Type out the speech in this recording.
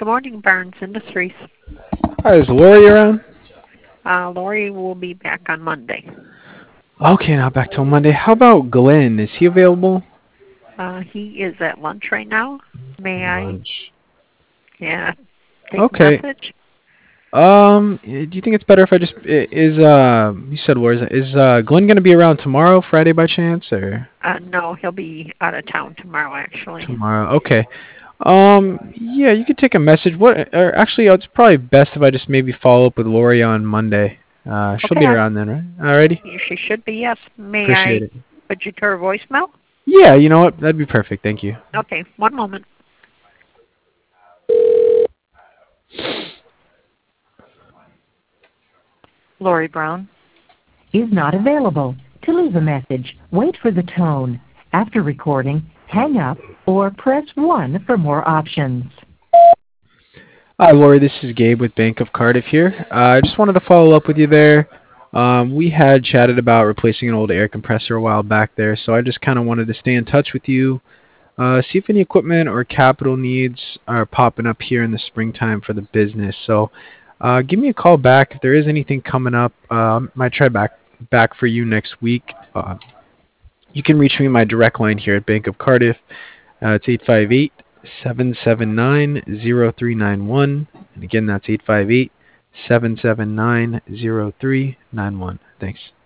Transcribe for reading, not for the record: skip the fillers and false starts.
Good morning, Barnes Industries. Hi, is Lori around? Lori will be back on Monday. Okay, not back till Monday. How about Glenn? Is he available? He is at lunch right now. May I? Lunch. Yeah. Take a Okay. message? Do you think it's better if I just you said where is Glenn gonna be around tomorrow, Friday by chance, or No, he'll be out of town tomorrow, actually. tomorrow? Okay. Yeah, you could take a message. Or actually, it's probably best if I just maybe follow up with Lori on Monday. She'll be Okay. around then, right? Alrighty. She should be, yes. May Appreciate I it. put you to her voicemail? Yeah, you know what? That'd be perfect. Thank you. Okay, one moment. Lori Brown is not available. To leave a message, wait for the tone. After recording, hang up or press 1 for more options. Hi, Lori. This is Gabe with Bank of Cardiff here. I just wanted to follow up with you there. We had chatted about replacing an old air compressor a while back there, so I just kind of wanted to stay in touch with you, see if any equipment or capital needs are popping up here in the springtime for the business. So give me a call back if there is anything coming up. Might try back for you next week. You can reach me my direct line here at Bank of Cardiff. It's 858-779-0391. And again, that's 858-779-0391. Thanks.